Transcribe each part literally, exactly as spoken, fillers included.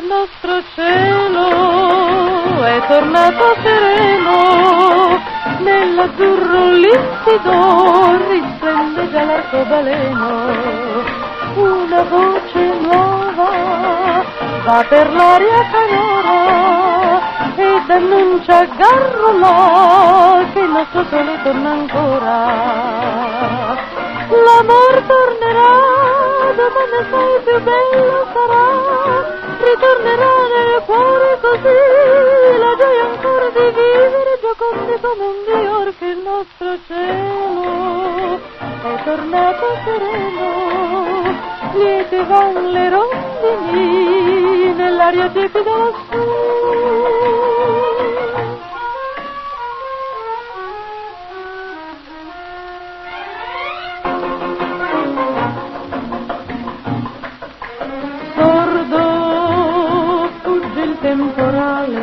il nostro cielo è tornato sereno, nell'azzurro limpido risplende già l'arcobaleno, una voce nuova va per l'aria canora ed annuncia a Garrulò che il nostro sole torna ancora. L'amor tornerà, domani assai più bello sarà, ritornerà nel cuore così, la gioia ancora di vivere giocondi come un Dior, che il nostro cielo è tornato sereno, liete van le rondini nell'aria tiepida lassù. Sordo fugge il temporale,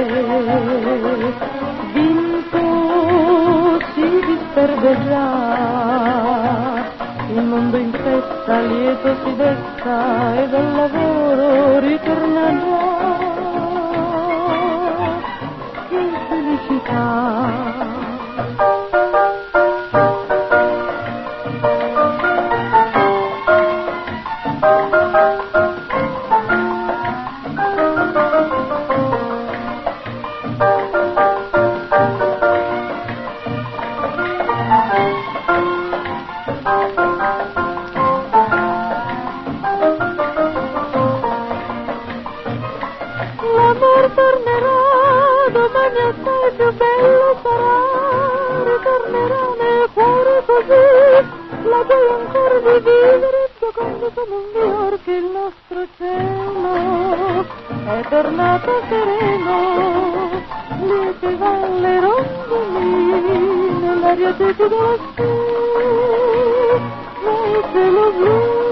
vinto si disperde già, il mondo in festa lieto si desta e dal lavoro ritorna già. Che felicità! L'amor tornerà, domani assai più bello sarà, ritornerà nel cuore così, la gioia ancora di vivere giocondo come un Dior, che il nostro cielo è tornato sereno, liete van le rondini nell'aria tiepida lassù, nel cielo blu.